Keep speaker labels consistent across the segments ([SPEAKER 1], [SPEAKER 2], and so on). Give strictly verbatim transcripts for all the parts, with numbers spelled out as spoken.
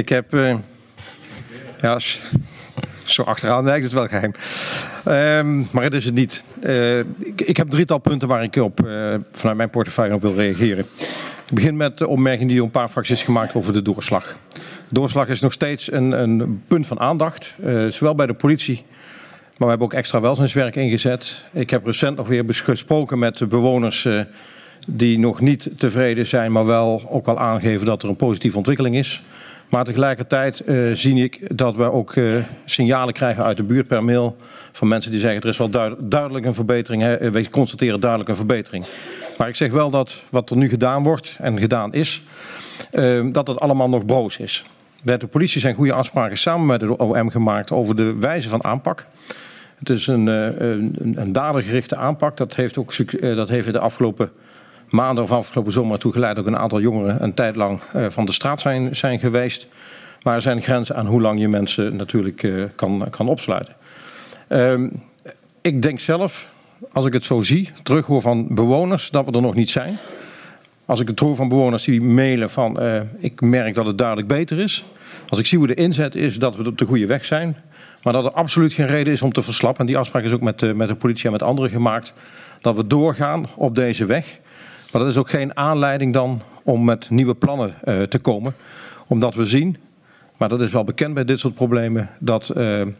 [SPEAKER 1] Ik heb... Uh, ja, zo achteraan lijkt het wel geheim. Um, maar het is het niet. Uh, ik, ik heb drietal punten waar ik op uh, vanuit mijn portefeuille op wil reageren. Ik begin met de opmerking die door een paar fracties gemaakt over de doorslag. De doorslag is nog steeds een, een punt van aandacht. Uh, zowel bij de politie, maar we hebben ook extra welzijnswerk ingezet. Ik heb recent nog weer gesproken met de bewoners uh, die nog niet tevreden zijn, maar wel ook al aangeven dat er een positieve ontwikkeling is. Maar tegelijkertijd uh, zie ik dat we ook uh, signalen krijgen uit de buurt per mail van mensen die zeggen er is wel duid- duidelijk een verbetering. Hè. We constateren duidelijk een verbetering. Maar ik zeg wel dat wat er nu gedaan wordt en gedaan is, uh, dat het allemaal nog broos is. Bij de politie zijn goede afspraken samen met de O M gemaakt over de wijze van aanpak. Het is een, uh, een, een dadergerichte aanpak. Dat heeft, ook, uh, dat heeft de afgelopen maanden of afgelopen zomer toe geleid dat ook een aantal jongeren een tijd lang uh, van de straat zijn, zijn geweest. Maar er zijn grenzen aan hoe lang je mensen natuurlijk uh, kan, kan opsluiten. Uh, ik denk zelf, als ik het zo zie, terughoor van bewoners, dat we er nog niet zijn. Als ik het hoor van bewoners die mailen van uh, ik merk dat het duidelijk beter is. Als ik zie hoe de inzet is, dat we op de goede weg zijn. Maar dat er absoluut geen reden is om te verslappen. En die afspraak is ook met de, met de politie en met anderen gemaakt. Dat we doorgaan op deze weg. Maar dat is ook geen aanleiding dan om met nieuwe plannen uh, te komen. Omdat we zien, maar dat is wel bekend bij dit soort problemen, dat, uh, uh,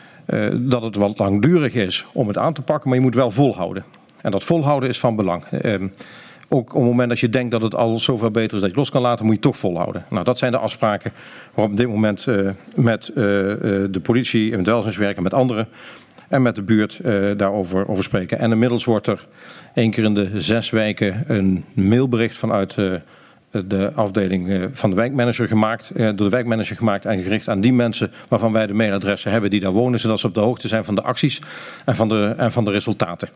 [SPEAKER 1] dat het wat langdurig is om het aan te pakken. Maar je moet wel volhouden. En dat volhouden is van belang. Uh, ook op het moment dat je denkt dat het al zoveel beter is dat je los kan laten, moet je toch volhouden. Nou, dat zijn de afspraken waarop op dit moment uh, met uh, uh, de politie en met welzijnswerk en met anderen en met de buurt uh, daarover over spreken. En inmiddels wordt er één keer in de zes weken een mailbericht vanuit uh, de afdeling uh, van de wijkmanager gemaakt, uh, door de wijkmanager gemaakt en gericht aan die mensen waarvan wij de mailadressen hebben die daar wonen, zodat ze op de hoogte zijn van de acties en van de, en van de resultaten.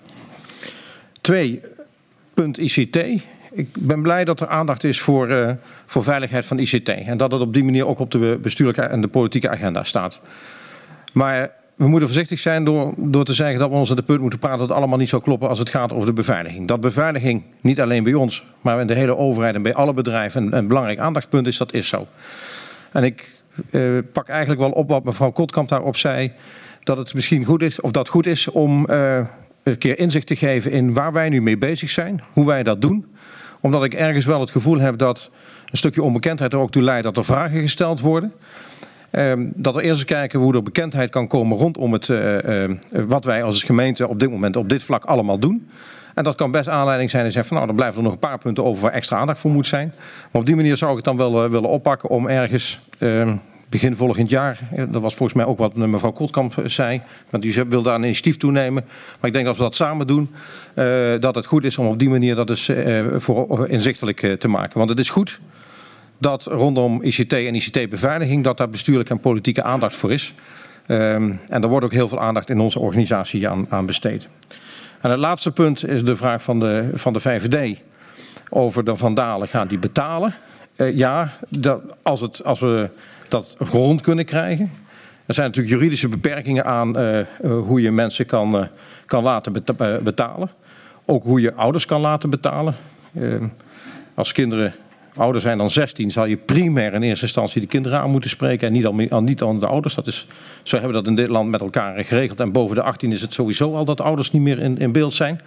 [SPEAKER 1] Twee, punt I C T. Ik ben blij dat er aandacht is voor, uh, voor veiligheid van I C T en dat het op die manier ook op de bestuurlijke en de politieke agenda staat. Maar we moeten voorzichtig zijn door, door te zeggen dat we ons aan de punt moeten praten dat het allemaal niet zou kloppen als het gaat over de beveiliging. Dat beveiliging niet alleen bij ons, maar in de hele overheid en bij alle bedrijven een, een belangrijk aandachtspunt is, dat is zo. En ik uh, pak eigenlijk wel op wat mevrouw Kotkamp daarop zei, dat het misschien goed is, of dat goed is om uh, een keer inzicht te geven in waar wij nu mee bezig zijn, hoe wij dat doen. Omdat ik ergens wel het gevoel heb dat een stukje onbekendheid er ook toe leidt dat er vragen gesteld worden. Um, dat er eerst eens kijken hoe er bekendheid kan komen rondom het, uh, uh, wat wij als gemeente op dit moment op dit vlak allemaal doen. En dat kan best aanleiding zijn en zeggen van nou, dan blijven er nog een paar punten over waar extra aandacht voor moet zijn. Maar op die manier zou ik het dan wel uh, willen oppakken om ergens uh, begin volgend jaar, dat was volgens mij ook wat mevrouw Kotkamp zei, want die wil daar een initiatief toenemen. Maar ik denk dat we dat samen doen, uh, dat het goed is om op die manier dat dus, uh, voor inzichtelijk uh, te maken. Want het is goed dat rondom I C T en I C T-beveiliging, dat daar bestuurlijke en politieke aandacht voor is. Um, en er wordt ook heel veel aandacht in onze organisatie aan, aan besteed. En het laatste punt is de vraag van de, van de V V D over de vandalen, gaan die betalen? Uh, ja, dat, als, het, als we dat rond kunnen krijgen. Er zijn natuurlijk juridische beperkingen aan uh, uh, hoe je mensen kan, uh, kan laten beta- betalen. Ook hoe je ouders kan laten betalen. Uh, als kinderen ouder zijn dan zestien, zal je primair in eerste instantie de kinderen aan moeten spreken en niet aan, niet aan de ouders. Dat is, zo hebben we dat in dit land met elkaar geregeld. En boven de achttien is het sowieso al dat ouders niet meer in, in beeld zijn.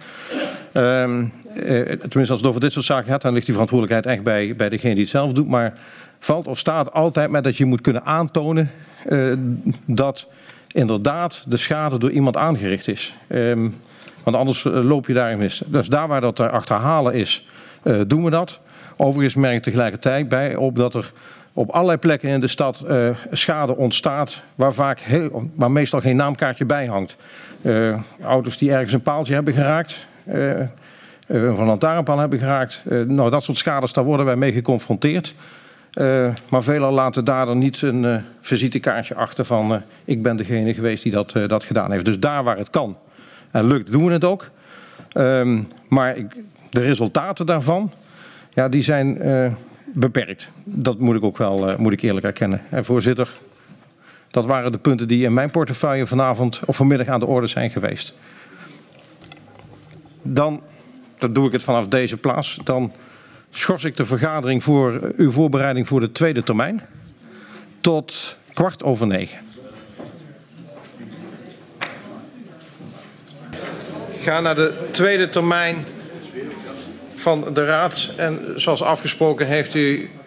[SPEAKER 1] Um, uh, tenminste, als het over dit soort zaken gaat, dan ligt die verantwoordelijkheid echt bij, bij degene die het zelf doet. Maar valt of staat altijd met dat je moet kunnen aantonen uh, dat inderdaad de schade door iemand aangericht is. Um, want anders uh, loop je daarin mis. Dus daar waar dat te achterhalen is, uh, doen we dat. Overigens merk ik tegelijkertijd bij op dat er op allerlei plekken in de stad uh, schade ontstaat waar, vaak heel, waar meestal geen naamkaartje bij hangt. Uh, auto's die ergens een paaltje hebben geraakt, uh, uh, een lantaarnpaal hebben geraakt. Uh, nou, dat soort schades, daar worden wij mee geconfronteerd. Uh, maar veelal laten daar dan niet een uh, visitekaartje achter van uh, ik ben degene geweest die dat, uh, dat gedaan heeft. Dus daar waar het kan en lukt, doen we het ook. Um, maar ik, de resultaten daarvan, ja, die zijn uh, beperkt. Dat moet ik ook wel uh, moet ik eerlijk erkennen. En voorzitter, dat waren de punten die in mijn portefeuille vanavond of vanmiddag aan de orde zijn geweest. Dan, dan doe ik het vanaf deze plaats, dan schors ik de vergadering voor uw voorbereiding voor de tweede termijn. tot kwart over negen. Ik ga naar de tweede termijn van de Raad. En zoals afgesproken heeft u